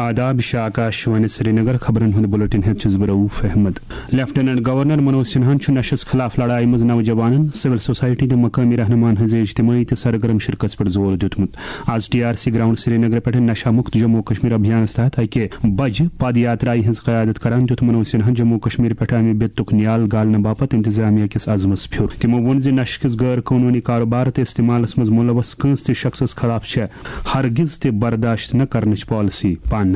आदाब आकाशवाणी श्रीनगर खबरन हुंद बुलेटिन हेत छुस रऊफ अहमद। लेफ्टिनेंट गवर्नर मनोज सिन्हा नशस खिलाफ लड़ाई मज नौजवान सिविल सोसाइटी तो मकामी रहनुमान हज इज्तिमाई तो सरगर्म शिरकत पर जोर दितमुत। आज TRC ग्राउंड श्रीनगर पे नशा मुक्त जम्मू कश्मीर अभियान तहत अके बज पद यात्रा हज क़यादत करान दित मनोज सिन्हा जम्मू कश्मीर पे अमे बेतुक नियाल गालने बापत इंतजामिया किस अज़मस फ्योर। तिमो वोन नश किस गैर कानूनी कारोबार तो इस्तेमालस मज मुलवस कंस ते शख्सस खिलाफ हरगिज ते बर्दाश्त न करने पॉलिसी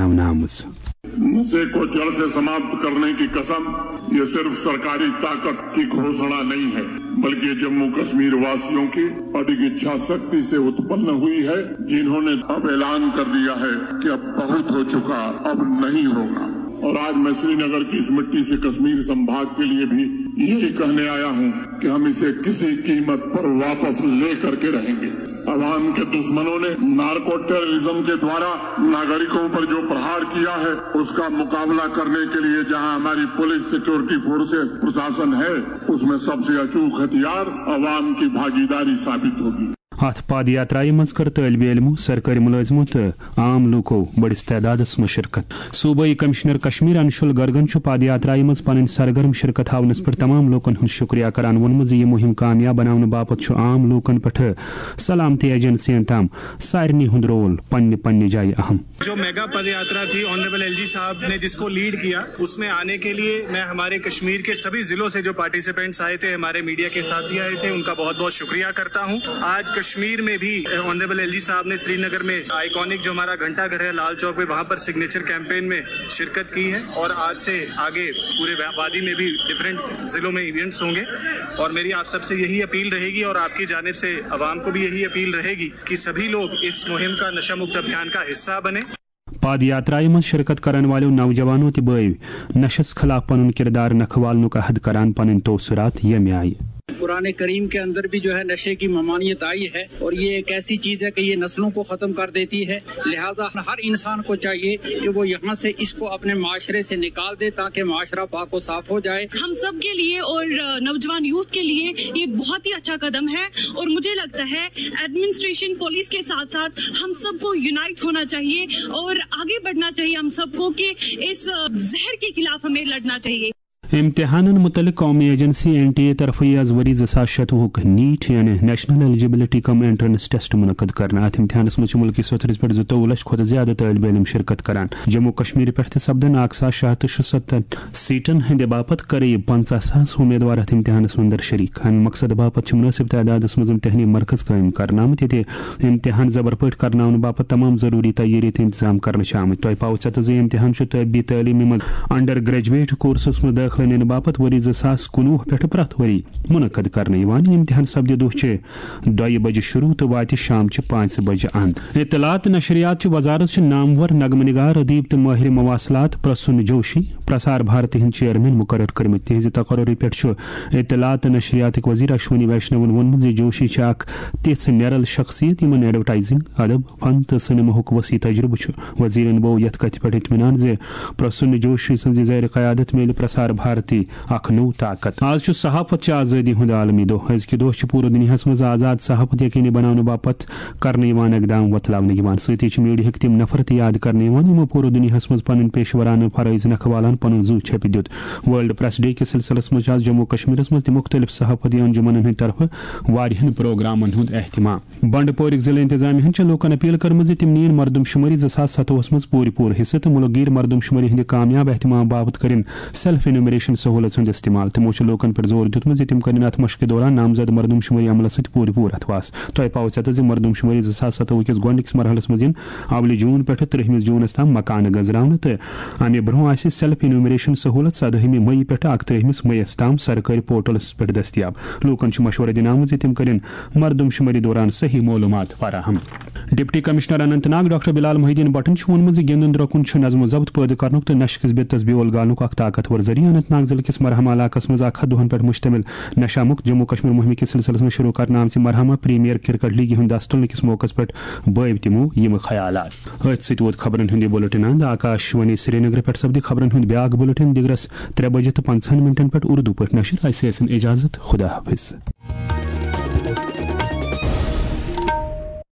नशे को जड़ से समाप्त करने की कसम ये सिर्फ सरकारी ताकत की घोषणा नहीं है, बल्कि जम्मू कश्मीर वासियों की अडिग इच्छा शक्ति से उत्पन्न हुई है, जिन्होंने अब ऐलान कर दिया है कि अब बहुत हो चुका, अब नहीं होगा। और आज मैं श्रीनगर की इस मिट्टी से कश्मीर संभाग के लिए भी यही कहने आया हूँ कि हम इसे किसी कीमत पर वापस ले करके रहेंगे। अवाम के दुश्मनों ने नार्को टेररिज्म के द्वारा नागरिकों पर जो प्रहार किया है, उसका मुकाबला करने के लिए जहां हमारी पुलिस, सिक्योरिटी फोर्सेस, प्रशासन है, उसमें सबसे अचूक हथियार अवाम की भागीदारी साबित होगी। अथ पद यात्रा मज कर तालिब इल्मों, सरकारी मुलाजिमों तो आम लूकों बड़िस तादादस में शिरकत। सूबाई कमिश्नर कश्मीर अंशुल गर्गन पद यात्रा मज पन सरगर्म शिरकत हावनस पर तमाम लोकन हुंद शुक्रिया करान वोनमुत यह मुहिम कामयाब बनाने बापत आम लोकन पे सलामती एजेंसियन तम सारनी हुंद रोल पन्ने पन्ने जाए अहम। जो मेगा पद यात्रा थी ऑनरेबल LG साहब ने जिसको लीड किया, उसमें आने के लिए मैं हमारे कश्मीर के सभी जिलों से जो पार्टिसिपेंट्स आए थे, हमारे मीडिया के साथी आए थे, उनका बहुत बहुत शुक्रिया करता हूँ। आज कश्मीर में भी ऑनरेबल LG साहब ने श्रीनगर में आइकॉनिक जो हमारा घंटा घर है लाल चौक पे, वहां पर सिग्नेचर कैंपेन में शिरकत की है और आज से आगे पूरे वादी में भी डिफरेंट जिलों में इवेंट्स होंगे। और मेरी आप सबसे यही अपील रहेगी और आपकी जानिब से अवाम को भी यही अपील रहेगी कि सभी लोग इस मुहिम का नशा मुक्त अभियान का हिस्सा बने। पद यात्रा में शिरकत करने वाले नौजवानों ते बय नशस खिलाफ पन किरदार नखवालन का हद करान पन तोसरात यम आई। कुरान करीम के अंदर भी जो है नशे की ममानियत आई है और ये एक ऐसी चीज है कि ये नस्लों को खत्म कर देती है। लिहाजा हर इंसान को चाहिए कि वो यहाँ से इसको अपने माशरे से निकाल दे ताकि माशरा पाक व साफ हो जाए। हम सब के लिए और नौजवान यूथ के लिए ये बहुत ही अच्छा कदम है और मुझे लगता है एडमिनिस्ट्रेशन, पुलिस के साथ साथ हम सबको यूनाइट होना चाहिए और आगे बढ़ना चाहिए हम सबको कि इस जहर के खिलाफ हमें लड़ना चाहिए। इम्तिहान मुतल्लिक़ कौमी एजेंसी NTA तरफ आज वरी 2017 नीट यानी national eligibility cum entrance test मुनक़द करना। अत इम्तिहानस मज मुल्क सतरस पे 22 लाख खुद ज्यादा तालिब इल्म शिरकत करान। जम्मू कश्मीर पे सपदन 1667 सीटन हंद बापत करीब 50,000 उम्मीदवार अत इम्तिहानस मंदर शरीक। अम मकसद बापत मुनासिब तादादस मज इम्तिहानी मरकज कायम करना आमत ये इम्तिहान जबर पे करना बापत तमाम जरूरी तैयारी इंतजाम करने आमत। तुम पाओ इम्तिहान तबी तालीम मज अंडर ग्रेजुएट कोर्सस में दाखिल निन बापत वरी 2019 पे प्रत वरी मुनक़द करने इम्तिहान सपद दुह 2 बजे शुरू तो वात शाम 5 बजे अंद। इतलात नशरियात वजारत नामवर नगम निगार अदीब तो माहिर मवासलात प्रसून जोशी प्रसार भारती हिंद चेयरमैन मुकर्रर कर्मित। तिहज तकर्री पे इतलात नशरियात वजीर अश्वनी वैष्णवन वोनमुत जोशी तिथ निरल शख्सियत इन एडवर्टाइजिंग, अदब, फन तो सिनेमाहुक वसी तजुर्बे। वजीरन बो यथ कथ पे इत्मीनान जे प्रसून जोशी सज ज़ैर क़यादत मिल प्रसार भारती अख नौ ताकत। आज सहाफत आज़ादी हुंद आलमी दोह। अजक दोह पूरे दुनिया मज आज़ाद सहाफत यकीनी बनाने बापत करने इकदाम वतलावन सती मीडिया तम नफर याद करने यमो पूरे दुनिया मज पन पेशवराना फरज नखवालान पन जू छप दित। वर्ल्ड प्रेस डे के सिलसिलस मज आज जम्मू कश्मीर मज मुख्तलिफ सहाफती अंजुमन हंद तरफ वारियन प्रोग्रामन हुंद एहतमाम। बंडपोर जिला इंतजामिया लोकन अपील कर्म तम नीन मरदमशुमारी 2017 मज पूर हिस्से तो मुलगीर मरदमशुमारी हंद कामयाब एहतमाम बाबत कर सेल्फ इनुमरेशन सहूलत हंद इस्तेमाल। तमो लोकन पर जोर दितमुत तम कर अत मश्क दौरान नामजद मरदमशुमारी अमल सत पूर अथवास। तुम पाओ मरदमशुमारी 2017 किस गोडनिकस मरहलस मज अवल जून पे 30 जूनस तम मकान गजरान तो अमे ब्रोह सेल्फ इनुमरेशन सहूलत 17 मई पे 31 मई तम सरकारी पोर्टलस पे दस्तियाब। लोकन मशवरा दिन आमुत तम कर मरदमशुमारी दौरान सही मालूमात फराहम। Deputy commissioner Anantnag doctor Bilal Mohiuddin बटन वोनमुत गिंदन द्रकुन नज़्म ज़ब्त पैदा करनुक तो नशे बितस बेओल गालनुक अख ताकतवर जरिया। अनंतनाग जिले किस मरहमा इलाकस मज 1 दुहन पे मुश्तमिल नशा मुक्त जम्मू कश्मीर मुहिम के सिलसिलस में शुरू करना आम मरहमा प्रीमियर क्रिकेट लीग हंद दस्त तुलने किस मौके पे बव तमो यम ख्यालात। अत सत वोत खबरन हंद बुलेटिन अंद। आकाशवाणी श्रीनगर पे सपद खबरन हंद ब्याक बुलेटिन दिगरस 3 बजे तो 50 मिनटन पे उर्दू पे नशर। इजाजत, खुदा हाफिज।